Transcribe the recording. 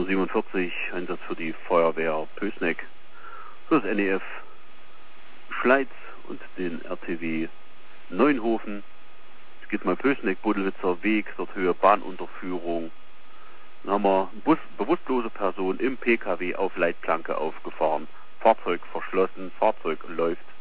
147, Einsatz für die Feuerwehr Pößneck, für das NEF Schleiz und den RTW Neunhofen. Es geht mal Pößneck, Budelwitzer Weg, dort Höhe Bahnunterführung. Dann haben wir bewusstlose Person im PKW auf Leitplanke aufgefahren. Fahrzeug verschlossen, Fahrzeug läuft